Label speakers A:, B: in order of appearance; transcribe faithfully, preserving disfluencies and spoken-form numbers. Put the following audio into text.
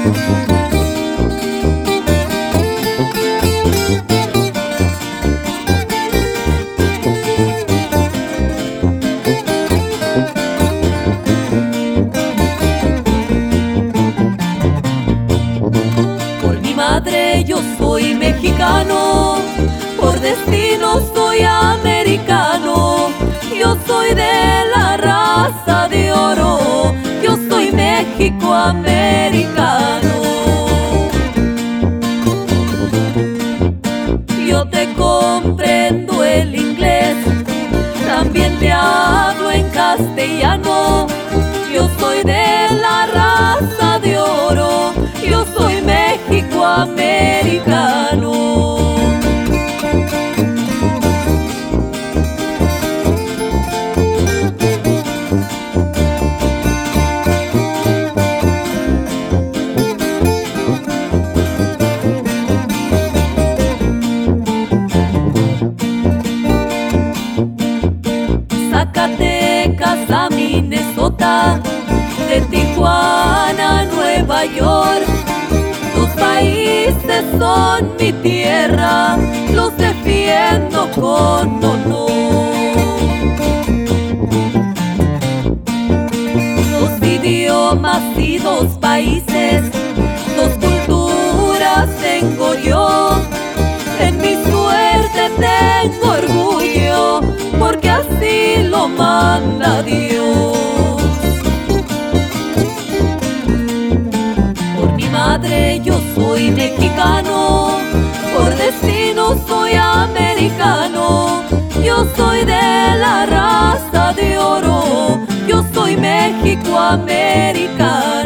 A: Por mi madre yo soy mexicano, por destino soy americano. Yo soy de la raza de oro, yo soy mexicoamericano. Yo te comprendo el inglés, también te hablo en castellano. Yo soy de la raza de oro, yo soy mexicoamericano. Zacatecas a Minnesota, de Tijuana a Nueva York, tus países son mi tierra, los defiendo con honor. Dos idiomas y dos países, dos culturas tengo yo. En mi suerte tengo orgullo, porque así lo manda Dios. Por mi madre yo soy mexicano, por destino soy americano. Yo soy de la raza de oro, yo soy mexicoamericano.